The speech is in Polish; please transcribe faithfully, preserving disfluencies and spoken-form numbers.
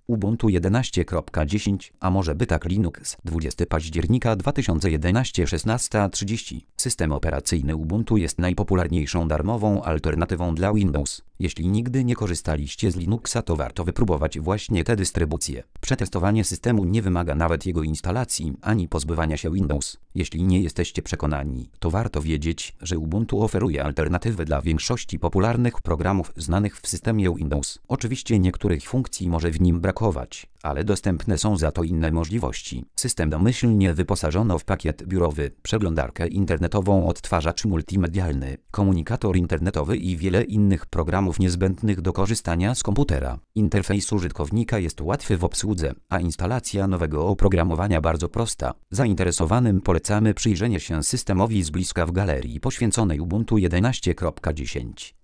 Ubuntu jedenaście kropka dziesięć, a może by tak Linux, dwudziestego października dwa tysiące jedenastego, szesnasta trzydzieści. System operacyjny Ubuntu jest najpopularniejszą darmową alternatywą dla Windows. Jeśli nigdy nie korzystaliście z Linuxa, to warto wypróbować właśnie tę dystrybucję. Przetestowanie systemu nie wymaga nawet jego instalacji, ani pozbywania się Windows. Jeśli nie jesteście przekonani, to warto wiedzieć, że Ubuntu oferuje alternatywy dla większości popularnych programów znanych w systemie Windows. Oczywiście niektórych funkcji może w nim brakować, ale dostępne są za to inne możliwości. System domyślnie wyposażono w pakiet biurowy, przeglądarkę internetową, odtwarzacz multimedialny, komunikator internetowy i wiele innych programów niezbędnych do korzystania z komputera. Interfejs użytkownika jest łatwy w obsłudze, a instalacja nowego oprogramowania bardzo prosta. Zainteresowanym polecamy przyjrzenie się systemowi z bliska w galerii poświęconej Ubuntu jedenaście kropka dziesięć.